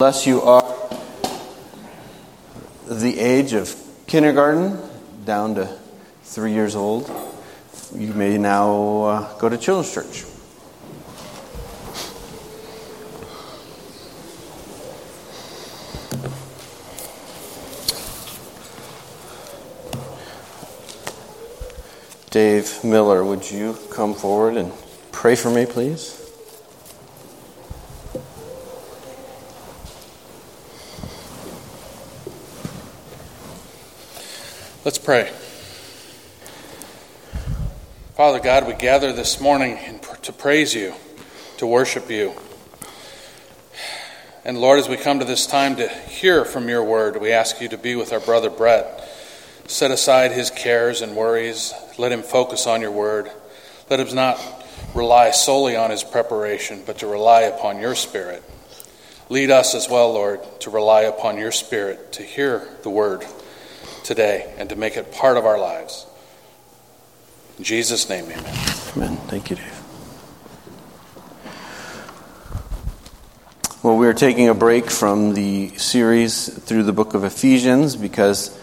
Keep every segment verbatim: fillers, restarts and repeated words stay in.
Unless you are the age of kindergarten down to three years old, you may now uh, go to children's church. Dave Miller, would you come forward and pray for me, please? Let's pray. Father God, we gather this morning to praise you, to worship you. And Lord, as we come to this time to hear from your word, we ask you to be with our brother Brett. Set aside his cares and worries. Let him focus on your word. Let him not rely solely on his preparation, but to rely upon your Spirit. Lead us as well, Lord, to rely upon your Spirit, to hear the word today and to make it part of our lives. In Jesus' name, amen. Amen. Thank you, Dave. Well, we're taking a break from the series through the book of Ephesians because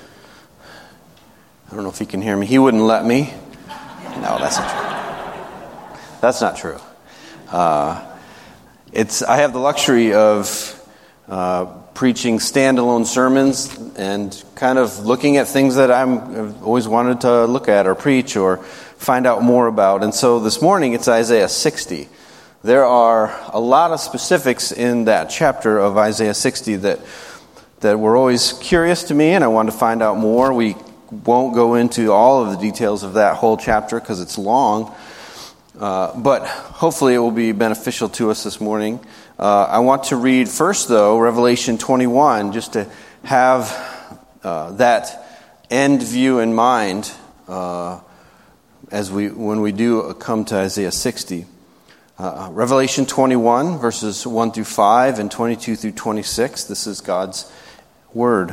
I don't know if he can hear me. He wouldn't let me. No, that's not true. That's not true. Uh, it's I have the luxury of uh, preaching standalone sermons and kind of looking at things that I'm, I've always wanted to look at or preach or find out more about. And so this morning it's Isaiah sixty. There are a lot of specifics in that chapter of Isaiah sixty that that were always curious to me, and I wanted to find out more. We won't go into all of the details of that whole chapter because it's long, uh, but hopefully it will be beneficial to us this morning. Uh, I want to read first, though, Revelation twenty-one, just to have uh, that end view in mind uh, as we when we do come to Isaiah sixty. Uh, Revelation twenty-one, verses one through five and twenty-two through twenty-six. This is God's word.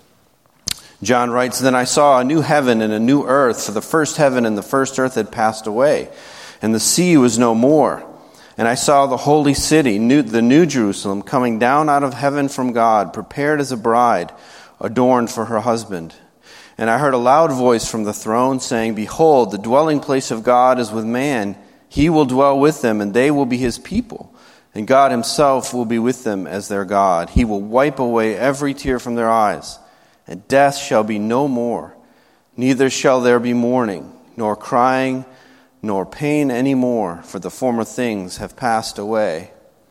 John writes, "Then I saw a new heaven and a new earth, for the first heaven and the first earth had passed away, and the sea was no more. And I saw the holy city, new, the new Jerusalem, coming down out of heaven from God, prepared as a bride, adorned for her husband. And I heard a loud voice from the throne saying, 'Behold, the dwelling place of God is with man. He will dwell with them, and they will be his people. And God himself will be with them as their God. He will wipe away every tear from their eyes. And death shall be no more. Neither shall there be mourning, nor crying, nor pain any more, for the former things have passed away.'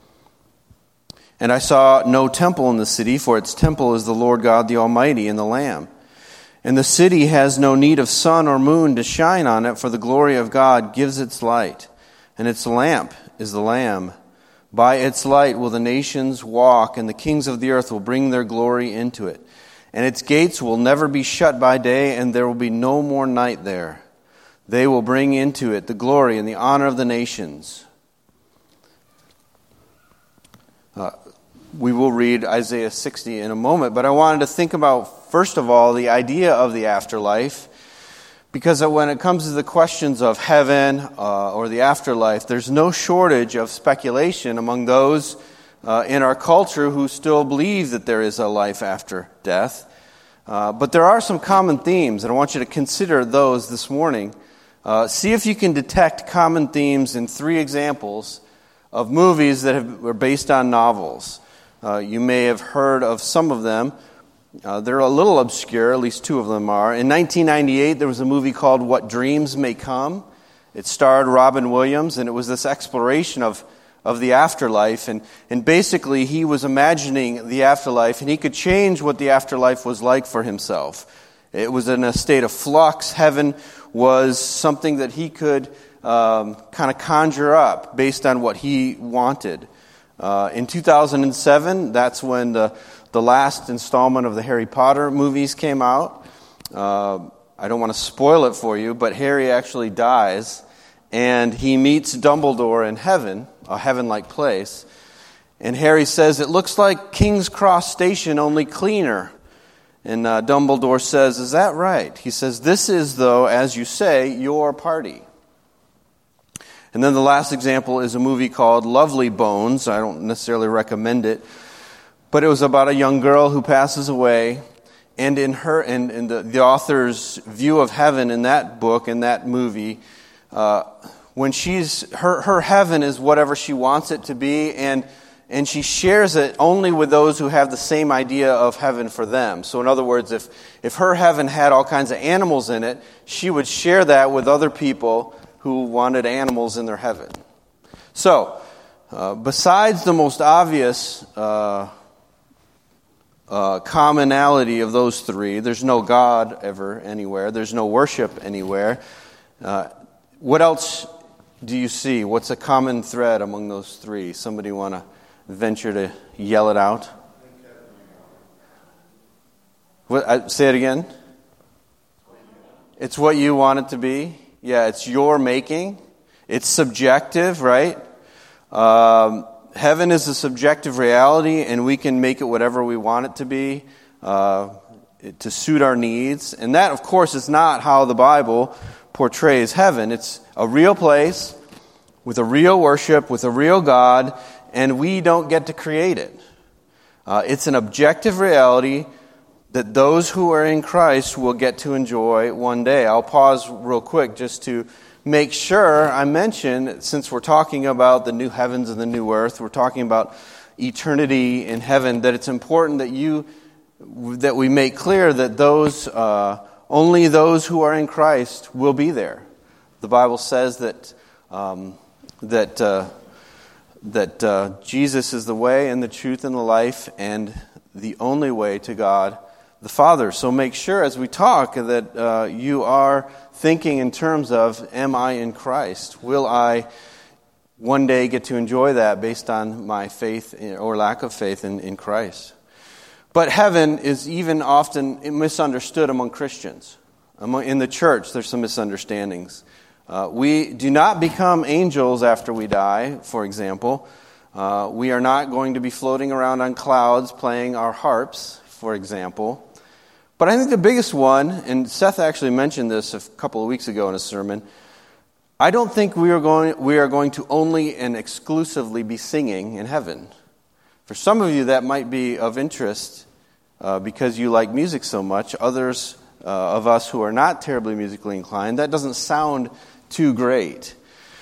And I saw no temple in the city, for its temple is the Lord God the Almighty and the Lamb. And the city has no need of sun or moon to shine on it, for the glory of God gives its light. And its lamp is the Lamb. By its light will the nations walk, and the kings of the earth will bring their glory into it. And its gates will never be shut by day, and there will be no more night there. They will bring into it the glory and the honor of the nations." Uh, we will read Isaiah sixty in a moment, but I wanted to think about, first of all, the idea of the afterlife, because when it comes to the questions of heaven uh, or the afterlife, there's no shortage of speculation among those uh, in our culture who still believe that there is a life after death. Uh, but there are some common themes, and I want you to consider those this morning. Uh, see if you can detect common themes in three examples of movies that have, are based on novels. Uh, you may have heard of some of them. Uh, they're a little obscure, at least two of them are. In nineteen ninety-eight, there was a movie called What Dreams May Come. It starred Robin Williams, and it was this exploration of, of the afterlife. And, and basically, he was imagining the afterlife, and he could change what the afterlife was like for himself. It was in a state of flux. Heaven was something that he could um, kind of conjure up based on what he wanted. Uh, in two thousand seven, that's when the, the last installment of the Harry Potter movies came out. Uh, I don't want to spoil it for you, but Harry actually dies, and he meets Dumbledore in heaven, a heaven-like place. And Harry says, "It looks like King's Cross Station, only cleaner." And uh, Dumbledore says, "Is that right?" He says, "This is, though, as you say, your party." And then the last example is a movie called Lovely Bones. I don't necessarily recommend it. but it was about a young girl who passes away. And in her, in, in the, the author's view of heaven in that book, in that movie, uh, when she's her her heaven is whatever she wants it to be, and and she shares it only with those who have the same idea of heaven for them. So in other words, if if her heaven had all kinds of animals in it, she would share that with other people who wanted animals in their heaven. So, uh, besides the most obvious uh, uh, commonality of those three, there's no God ever anywhere. There's no worship anywhere. Uh, what else do you see? What's a common thread among those three? Somebody want to venture to yell it out? What, I, say it again. It's what you want it to be. Yeah, it's your making. It's subjective, right? Um, heaven is a subjective reality, and we can make it whatever we want it to be uh, to suit our needs. And that, of course, is not how the Bible portrays heaven. It's a real place with a real worship, with a real God, and we don't get to create it. Uh, it's an objective reality that those who are in Christ will get to enjoy one day. I'll pause real quick just to make sure I mention, since we're talking about the new heavens and the new earth, we're talking about eternity in heaven, that it's important that you that we make clear that those uh, only those who are in Christ will be there. The Bible says that um, that uh, that uh, Jesus is the way and the truth and the life and the only way to God the Father. So make sure as we talk that uh, you are thinking in terms of, am I in Christ? Will I one day get to enjoy that based on my faith or lack of faith in, in Christ? But heaven is even often misunderstood among Christians. Among, in the church, there's some misunderstandings. Uh, we do not become angels after we die, for example. Uh, we are not going to be floating around on clouds playing our harps, for example. But I think the biggest one, and Seth actually mentioned this a couple of weeks ago in a sermon, I don't think we are going we are going to only and exclusively be singing in heaven. For some of you, that might be of interest uh, because you like music so much. Others uh, of us who are not terribly musically inclined, that doesn't sound too great.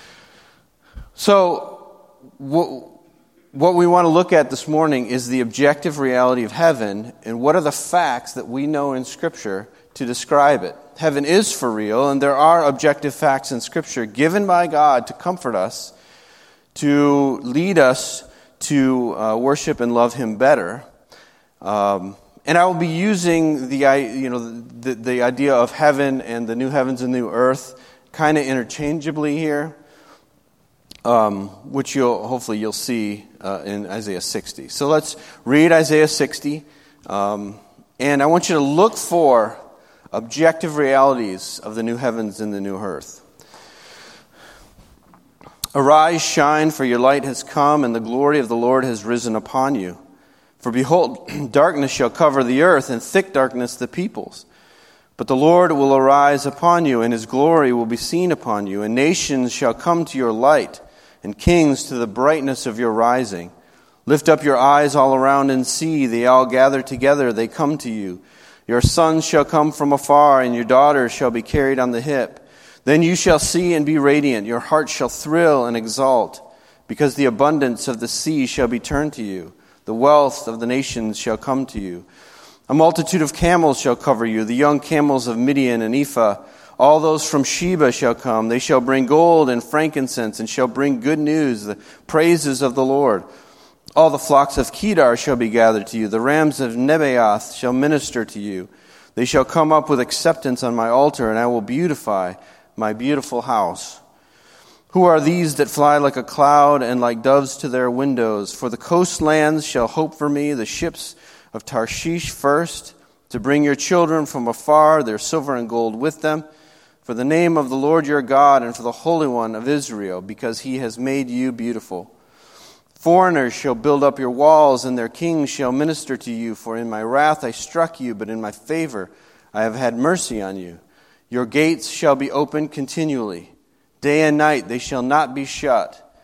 So, what... What we want to look at this morning is the objective reality of heaven and what are the facts that we know in Scripture to describe it. Heaven is for real, and there are objective facts in Scripture given by God to comfort us, to lead us to uh, worship and love Him better. Um, and I will be using the you know the, the idea of heaven and the new heavens and new earth kind of interchangeably here. Um, which you'll hopefully you'll see uh, in Isaiah sixty. So let's read Isaiah sixty, um, and I want you to look for objective realities of the new heavens and the new earth. Arise, shine, for your light has come, and the glory of the Lord has risen upon you. For behold, darkness shall cover the earth, and thick darkness the peoples. But the Lord will arise upon you, and His glory will be seen upon you, and nations shall come to your light, and kings to the brightness of your rising. Lift up your eyes all around and see, they all gather together, they come to you. Your sons shall come from afar, and your daughters shall be carried on the hip. Then you shall see and be radiant, your heart shall thrill and exult, because the abundance of the sea shall be turned to you. The wealth of the nations shall come to you. A multitude of camels shall cover you, the young camels of Midian and Ephah. All those from Sheba shall come. They shall bring gold and frankincense, and shall bring good news, the praises of the Lord. All the flocks of Kedar shall be gathered to you. The rams of Nebaioth shall minister to you. They shall come up with acceptance on my altar, and I will beautify my beautiful house. Who are these that fly like a cloud and like doves to their windows? For the coastlands shall hope for me, the ships of Tarshish first, to bring your children from afar, their silver and gold with them, for the name of the Lord your God and for the Holy One of Israel, because He has made you beautiful. Foreigners shall build up your walls, and their kings shall minister to you. For in my wrath I struck you, but in my favor I have had mercy on you. Your gates shall be opened continually. Day and night they shall not be shut.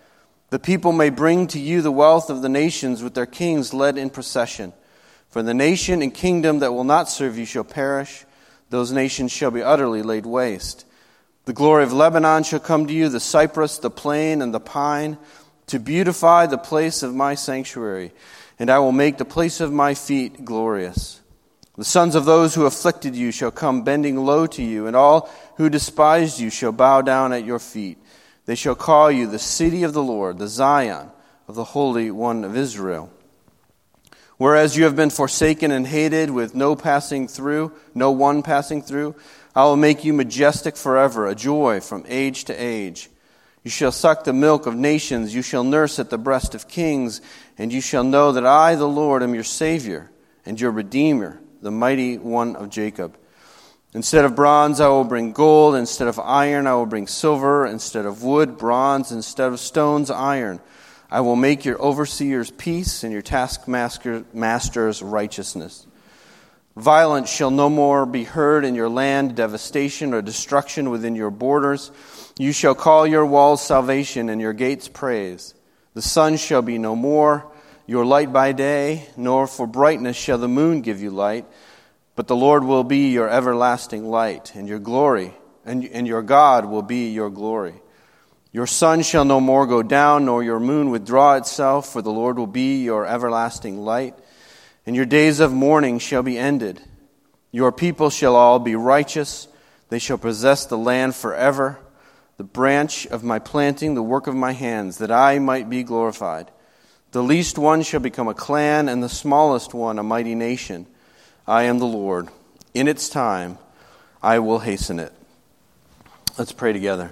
The people may bring to you the wealth of the nations with their kings led in procession. For the nation and kingdom that will not serve you shall perish. Those nations shall be utterly laid waste. The glory of Lebanon shall come to you, the cypress, the plane, and the pine, to beautify the place of my sanctuary. And I will make the place of my feet glorious. The sons of those who afflicted you shall come bending low to you, and all who despised you shall bow down at your feet. They shall call you the city of the Lord, the Zion of the Holy One of Israel. Whereas you have been forsaken and hated with no passing through, no one passing through, I will make you majestic forever, a joy from age to age. You shall suck the milk of nations, you shall nurse at the breast of kings, and you shall know that I, the Lord, am your Savior and your Redeemer, the mighty one of Jacob. Instead of bronze, I will bring gold. Instead of iron, I will bring silver. Instead of wood, bronze. Instead of stones, iron. I will make your overseers peace and your taskmasters righteousness. Violence shall no more be heard in your land, devastation or destruction within your borders. You shall call your walls salvation and your gates praise. The sun shall be no more, your light by day, nor for brightness shall the moon give you light. But the Lord will be your everlasting light, and your glory, and, and your God will be your glory. Your sun shall no more go down, nor your moon withdraw itself, for the Lord will be your everlasting light. And your days of mourning shall be ended. Your people shall all be righteous. They shall possess the land forever. The branch of my planting, the work of my hands, that I might be glorified. The least one shall become a clan, and the smallest one a mighty nation. I am the Lord. In its time, I will hasten it. Let's pray together.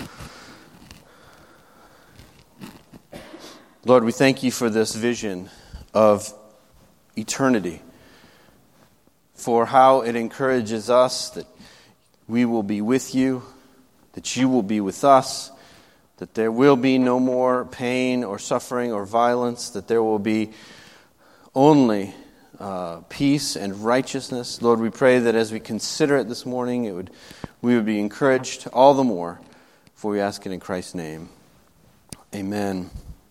Lord, we thank you for this vision of eternity, for how it encourages us that we will be with you, that you will be with us, that there will be no more pain or suffering or violence, that there will be only uh, peace and righteousness. Lord, we pray that as we consider it this morning, it would we would be encouraged all the more, for we ask it in Christ's name. Amen.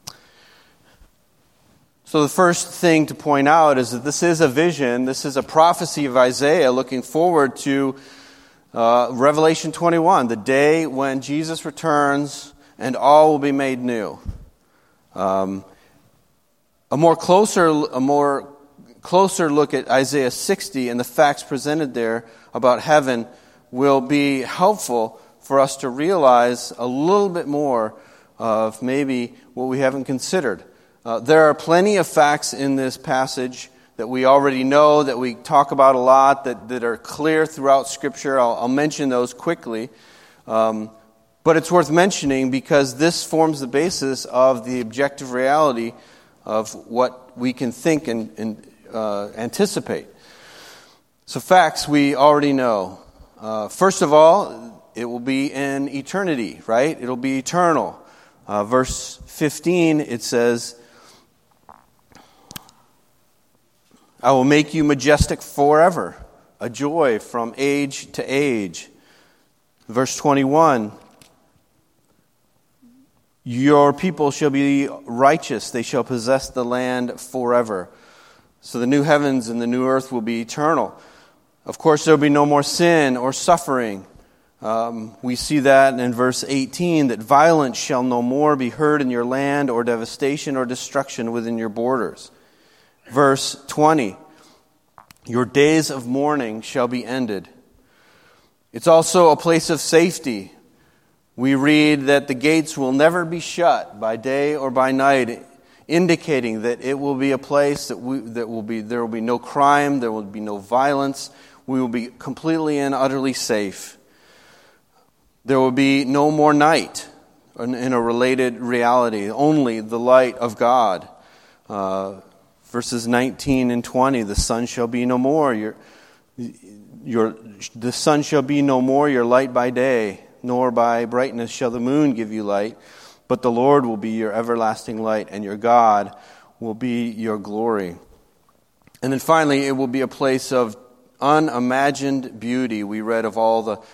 So the first thing to point out is that this is a vision, this is a prophecy of Isaiah looking forward to uh, Revelation twenty-one, the day when Jesus returns and all will be made new. Um, a more closer, a more closer look at Isaiah sixty and the facts presented there about heaven will be helpful for us to realize a little bit more of maybe what we haven't considered. Uh, there are plenty of facts in this passage that we already know, that we talk about a lot, that, that are clear throughout Scripture. I'll, I'll mention those quickly. Um, but it's worth mentioning because this forms the basis of the objective reality of what we can think and, and uh, anticipate. So facts we already know. Uh, first of all, it will be in eternity, right? It'll be eternal. Uh, verse fifteen, it says, I will make you majestic forever, a joy from age to age. Verse twenty-one, your people shall be righteous, they shall possess the land forever. So the new heavens and the new earth will be eternal. Of course, there will be no more sin or suffering. Um, we see that in verse eighteen, that violence shall no more be heard in your land, or devastation or destruction within your borders. Verse twenty, your days of mourning shall be ended. It's also a place of safety. We read that the gates will never be shut by day or by night, indicating that it will be a place that we, that will be there will be no crime, there will be no violence. We will be completely and utterly safe. There will be no more night in a related reality, only the light of God. Uh, verses nineteen and twenty, the sun shall be no more. Your, your, the sun shall be no more your light by day, nor by brightness shall the moon give you light. But the Lord will be your everlasting light, and your God will be your glory. And then finally, it will be a place of unimagined beauty. We read of all the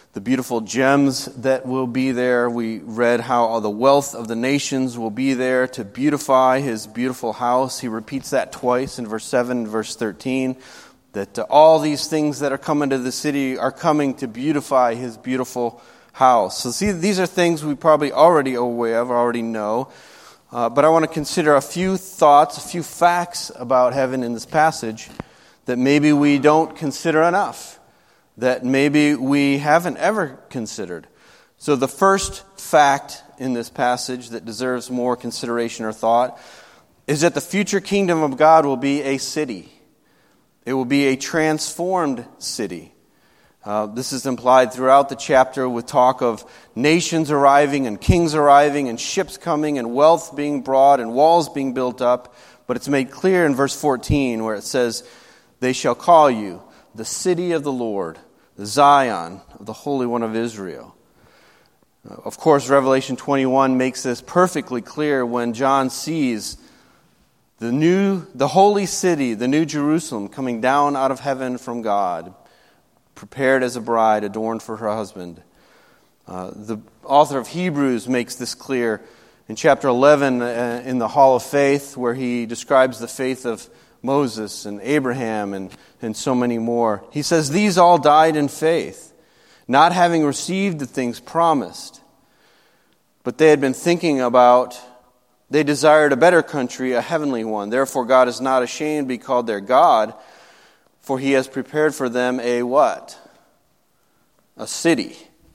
the beautiful gems that will be there. We read how all the wealth of the nations will be there to beautify his beautiful house. He repeats that twice in verse seven and verse thirteen, that uh, all these things that are coming to the city are coming to beautify his beautiful house. So see, these are things we probably already are aware of, already know. Uh, but I want to consider a few thoughts, a few facts about heaven in this passage that maybe we don't consider enough, that maybe we haven't ever considered. So the first fact in this passage that deserves more consideration or thought is that the future kingdom of God will be a city. It will be a transformed city. Uh, this is implied throughout the chapter with talk of nations arriving and kings arriving and ships coming and wealth being brought and walls being built up. But it's made clear in verse fourteen where it says, "They shall call you the city of the Lord, the Zion of the Holy One of Israel." Of course, Revelation twenty-one makes this perfectly clear when John sees the new, the holy city, the new Jerusalem, coming down out of heaven from God, prepared as a bride adorned for her husband. Uh, the author of Hebrews makes this clear in chapter eleven uh, in the Hall of Faith, where he describes the faith of Moses and Abraham and, and so many more. He says, "These all died in faith, not having received the things promised, but they had been thinking about, they desired a better country, a heavenly one. Therefore God is not ashamed to be called their God, for he has prepared for them a" what? A city.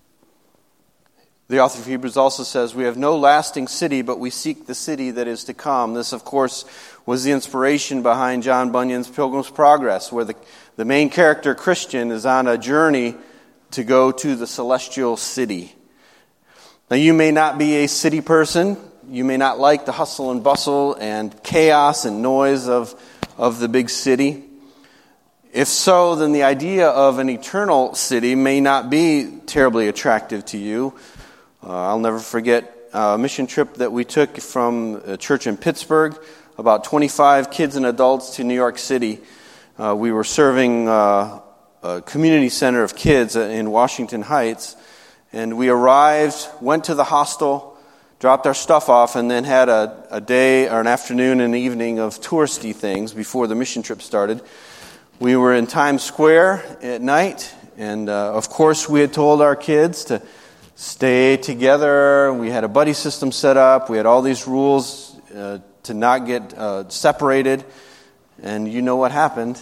The author of Hebrews also says, "We have no lasting city, but we seek the city that is to come." This, of course, was the inspiration behind John Bunyan's Pilgrim's Progress, where the, the main character, Christian, is on a journey to go to the celestial city. Now, you may not be a city person. You may not like the hustle and bustle and chaos and noise of, of the big city. If so, then the idea of an eternal city may not be terribly attractive to you. Uh, I'll never forget a mission trip that we took from a church in Pittsburgh, about twenty-five kids and adults to New York City. Uh, we were serving uh, a community center of kids in Washington Heights, and we arrived, went to the hostel, dropped our stuff off, and then had a, a day or an afternoon and evening of touristy things before the mission trip started. We were in Times Square at night, and uh, of course we had told our kids to stay together. We had a buddy system set up. We had all these rules uh, to not get uh, separated. And you know what happened.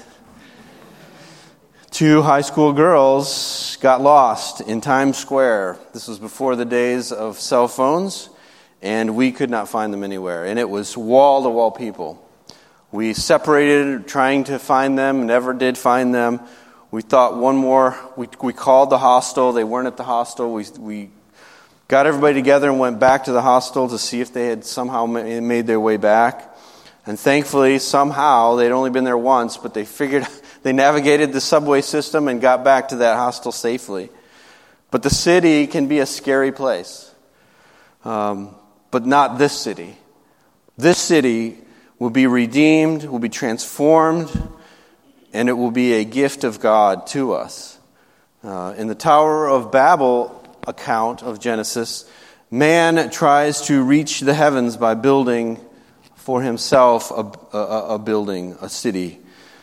Two high school girls got lost in Times Square. This was before the days of cell phones, and we could not find them anywhere. And it was wall-to-wall people. We separated, trying to find them, never did find them. We thought one more, we we called the hostel. They weren't at the hostel. We we got everybody together and went back to the hostel to see if they had somehow made their way back. And thankfully, somehow, they'd only been there once, but they figured, they navigated the subway system and got back to that hostel safely. But the city can be a scary place. Um, but not this city. This city will be redeemed, will be transformed, and it will be a gift of God to us. Uh, in the Tower of Babel account of Genesis, man tries to reach the heavens by building for himself a, a, a building, a city.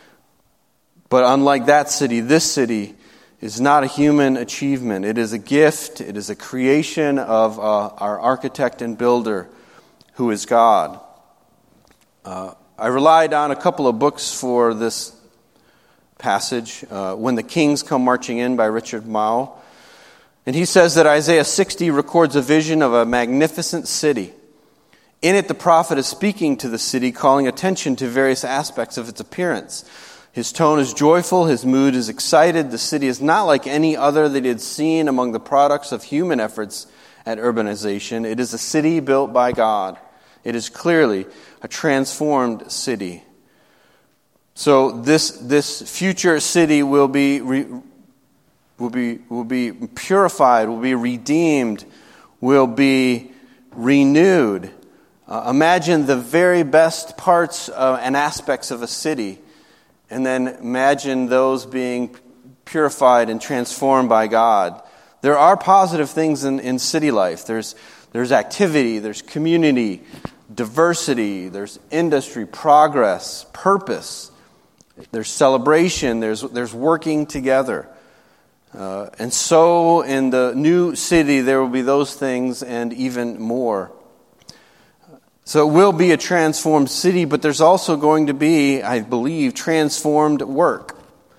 But unlike that city, this city is not a human achievement. It is a gift. It is a creation of uh, our architect and builder, who is God. Uh, I relied on a couple of books for this passage, uh, When the Kings Come Marching In by Richard Mouw. And he says that Isaiah sixty records a vision of a magnificent city. In it, the prophet is speaking to the city, calling attention to various aspects of its appearance. His tone is joyful, his mood is excited. The city is not like any other that he had seen among the products of human efforts at urbanization. It is a city built by God. It is clearly a transformed city. So this this future city will be re, will be will be purified, will be redeemed, will be renewed. Uh, imagine the very best parts uh, and aspects of a city, and then imagine those being purified and transformed by God. there are positive things in, in city life. There's, there's activity, there's community, diversity, there's industry, progress, purpose. There's celebration, there's, there's working together. Uh, and so in the new city, there will be those things and even more. So it will be a transformed city, but there's also going to be, I believe, transformed work.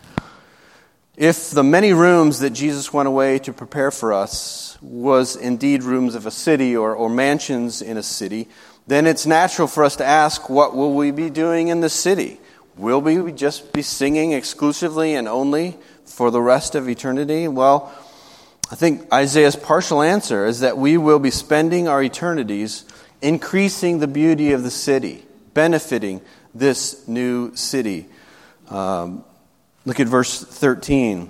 If the many rooms that Jesus went away to prepare for us was indeed rooms of a city or, or mansions in a city, then it's natural for us to ask, what will we be doing in the city? Will we just be singing exclusively and only for the rest of eternity? Well, I think Isaiah's partial answer is that we will be spending our eternities increasing the beauty of the city, benefiting this new city. Um, look at verse thirteen.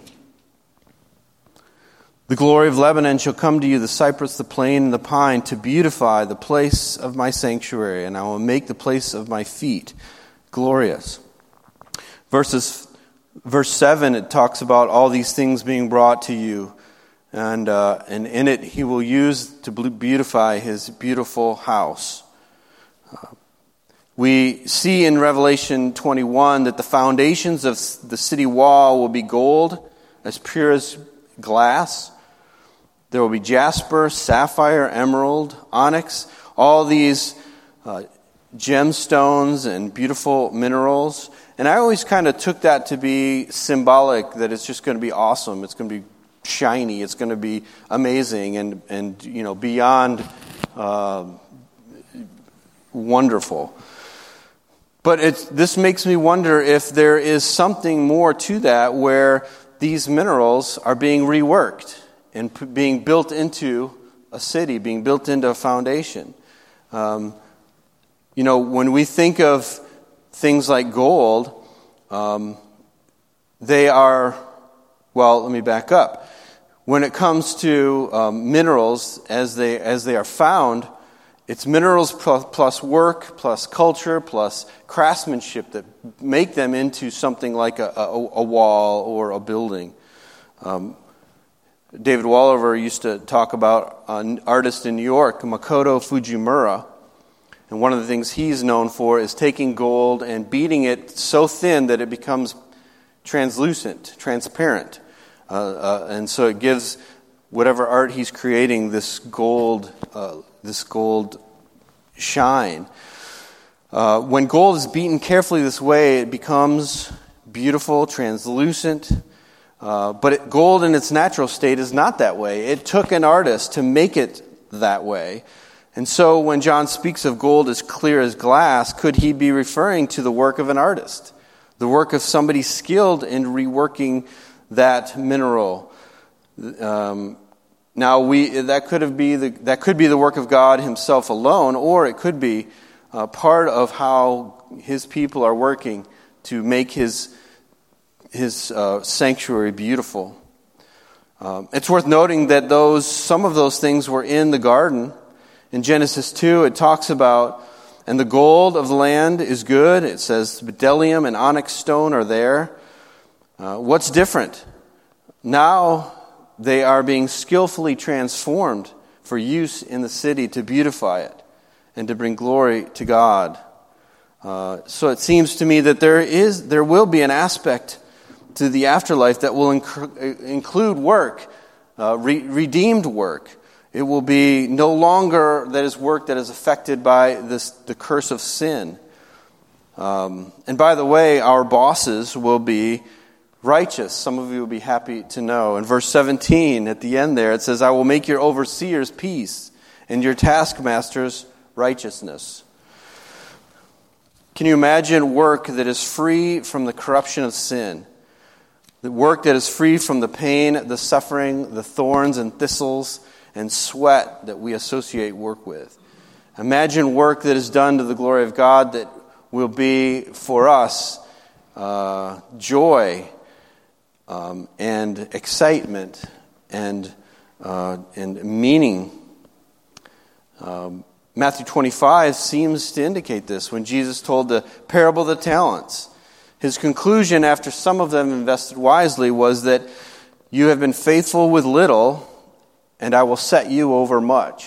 The glory of Lebanon shall come to you, the cypress, the plane, and the pine, to beautify the place of my sanctuary, and I will make the place of my feet glorious. Verses, verse seven, it talks about all these things being brought to you, and uh, and in it he will use to beautify his beautiful house. Uh, we see in Revelation twenty-one that the foundations of the city wall will be gold, as pure as glass. There will be jasper, sapphire, emerald, onyx, all these uh, gemstones and beautiful minerals. And I always kind of took that to be symbolic, that it's just going to be awesome. It's going to be shiny. It's going to be amazing and, and you know, beyond uh, wonderful. But it's, this makes me wonder if there is something more to that, where these minerals are being reworked and p- being built into a city, being built into a foundation. Um, you know, when we think of things like gold, um, they are, well, let me back up. When it comes to um, minerals, as they as they are found, it's minerals plus, plus work, plus culture, plus craftsmanship that make them into something like a, a, a wall or a building. Um, David Walliver used to talk about an artist in New York, Makoto Fujimura. And one of the things he's known for is taking gold and beating it so thin that it becomes translucent, transparent. Uh, uh, and so it gives whatever art he's creating this gold, uh, this gold shine. Uh, when gold is beaten carefully this way, it becomes beautiful, translucent. Uh, but it, gold in its natural state is not that way. It took an artist to make it that way. And so when John speaks of gold as clear as glass, could he be referring to the work of an artist? The work of somebody skilled in reworking that mineral. Um, now we that could have be the that could be the work of God himself alone, or it could be uh, part of how his people are working to make his his uh, sanctuary beautiful. Um, it's worth noting that those some of those things were in the garden. In Genesis two, it talks about, and the gold of the land is good. It says bdellium and onyx stone are there. Uh, what's different? Now they are being skillfully transformed for use in the city to beautify it and to bring glory to God. Uh, so it seems to me that there is, there will be an aspect to the afterlife that will inc- include work, uh, re- redeemed work. It will be no longer that is work that is affected by this the curse of sin. Um, and by the way, our bosses will be righteous. Some of you will be happy to know. In verse seventeen, at the end there, it says, I will make your overseers peace and your taskmasters righteousness. Can you imagine work that is free from the corruption of sin? The work that is free from the pain, the suffering, the thorns and thistles and sweat that we associate work with. Imagine work that is done to the glory of God that will be for us uh, joy um, and excitement and uh, and meaning. Um, Matthew twenty-five seems to indicate this when Jesus told the parable of the talents. His conclusion, after some of them invested wisely, was that you have been faithful with little, and I will set you over much.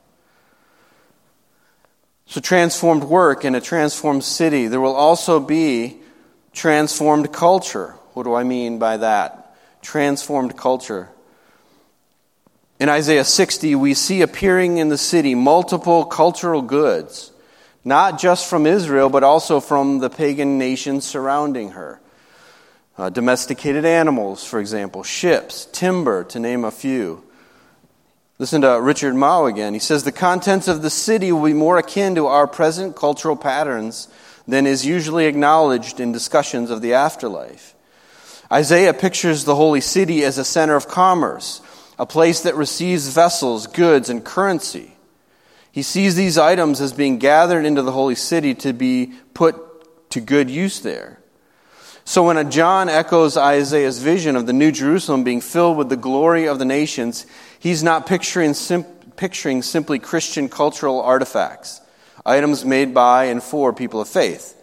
So transformed work in a transformed city. There will also be transformed culture. What do I mean by that? Transformed culture. In Isaiah sixty, we see appearing in the city multiple cultural goods, not just from Israel, but also from the pagan nations surrounding her. Uh, domesticated animals, for example, ships, timber, to name a few. Listen to Richard Mao again. He says, the contents of the city will be more akin to our present cultural patterns than is usually acknowledged in discussions of the afterlife. Isaiah pictures the holy city as a center of commerce, a place that receives vessels, goods, and currency. He sees these items as being gathered into the holy city to be put to good use there. So when John echoes Isaiah's vision of the New Jerusalem being filled with the glory of the nations, he's not picturing, sim- picturing simply Christian cultural artifacts, items made by and for people of faith.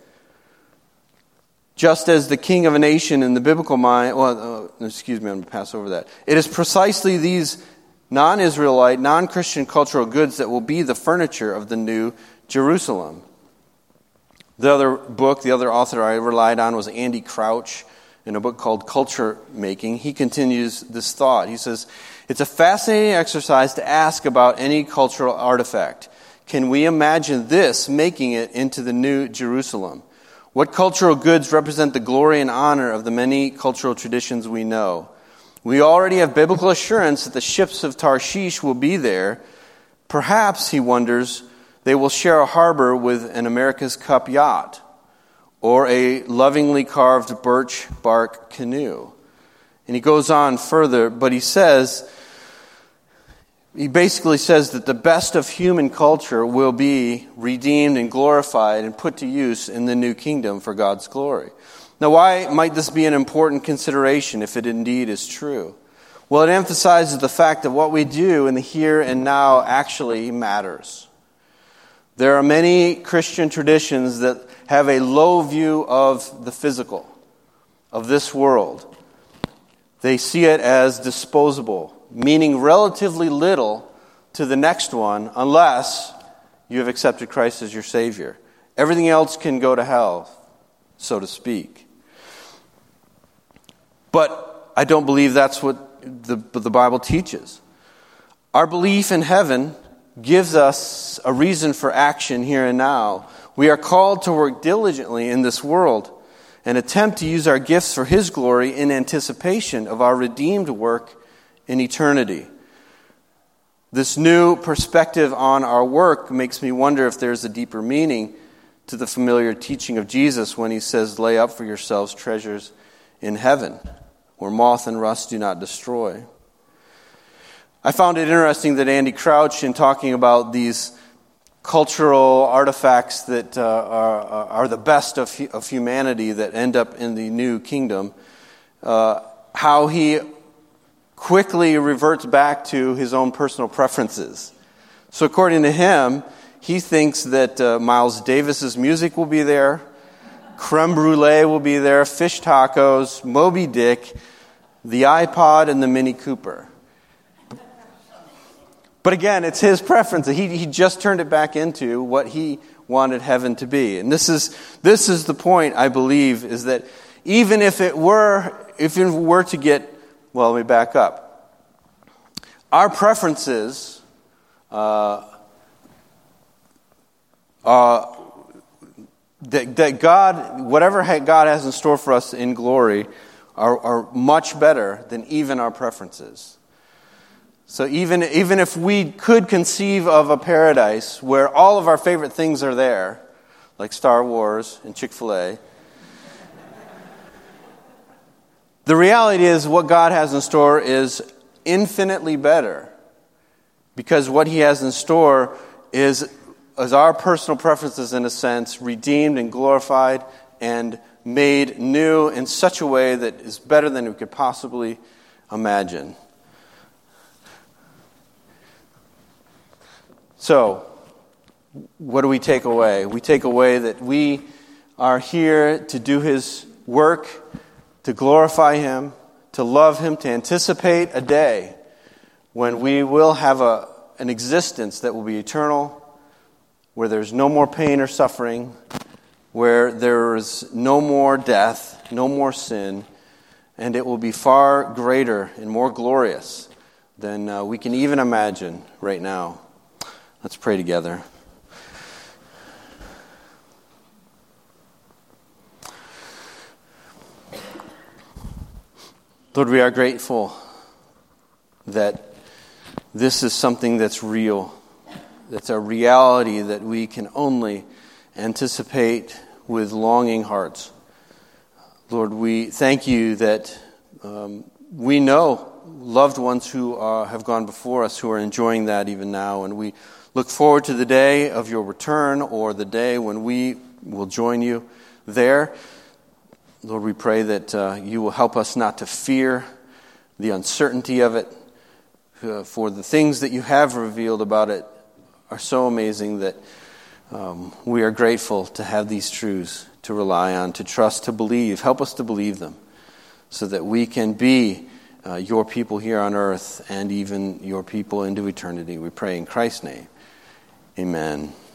Just as the king of a nation in the biblical mind, well, uh, excuse me, I'm going to pass over that. It is precisely these non-Israelite, non-Christian cultural goods that will be the furniture of the New Jerusalem. The other book, the other author I relied on was Andy Crouch in a book called Culture Making. He continues this thought. He says, it's a fascinating exercise to ask about any cultural artifact. Can we imagine this making it into the New Jerusalem? What cultural goods represent the glory and honor of the many cultural traditions we know? We already have biblical assurance that the ships of Tarshish will be there. Perhaps, he wonders, they will share a harbor with an America's Cup yacht or a lovingly carved birch bark canoe. And he goes on further, but he says, he basically says that the best of human culture will be redeemed and glorified and put to use in the new kingdom for God's glory. Now, why might this be an important consideration if it indeed is true? Well, it emphasizes the fact that what we do in the here and now actually matters. There are many Christian traditions that have a low view of the physical, of this world. They see it as disposable, meaning relatively little to the next one unless you have accepted Christ as your Savior. Everything else can go to hell, so to speak. But I don't believe that's what the, the Bible teaches. Our belief in heaven gives us a reason for action here and now. We are called to work diligently in this world and attempt to use our gifts for His glory in anticipation of our redeemed work in eternity. This new perspective on our work makes me wonder if there's a deeper meaning to the familiar teaching of Jesus when He says, lay up for yourselves treasures in heaven, where moth and rust do not destroy. I found it interesting that Andy Crouch, in talking about these cultural artifacts that uh, are, are the best of, of humanity that end up in the new kingdom, uh, how he quickly reverts back to his own personal preferences. So according to him, he thinks that uh, Miles Davis's music will be there, creme brulee will be there, fish tacos, Moby Dick, the iPod, and the Mini Cooper. But again, it's his preference. He, he just turned it back into what he wanted heaven to be. And this is this is the point, I believe, is that even if it were if it were to get, well, let me back up. Our preferences uh, uh, that, that God, whatever God has in store for us in glory, are, are much better than even our preferences. So even, even if we could conceive of a paradise where all of our favorite things are there, like Star Wars and Chick-fil-A, the reality is what God has in store is infinitely better, because what He has in store is, is our personal preferences, in a sense, redeemed and glorified and made new in such a way that is better than we could possibly imagine. So, what do we take away? We take away that we are here to do His work, to glorify Him, to love Him, to anticipate a day when we will have a, an existence that will be eternal, where there's no more pain or suffering, where there is no more death, no more sin, and it will be far greater and more glorious than uh, we can even imagine right now. Let's pray together. Lord, we are grateful that this is something that's real. That's a reality that we can only anticipate with longing hearts. Lord, we thank you that um, we know loved ones who uh, have gone before us who are enjoying that even now, and we look forward to the day of your return or the day when we will join you there. Lord, we pray that uh, you will help us not to fear the uncertainty of it, uh, for the things that you have revealed about it are so amazing that um, we are grateful to have these truths to rely on, to trust, to believe. Help us to believe them so that we can be uh, your people here on earth and even your people into eternity. We pray in Christ's name. Amen.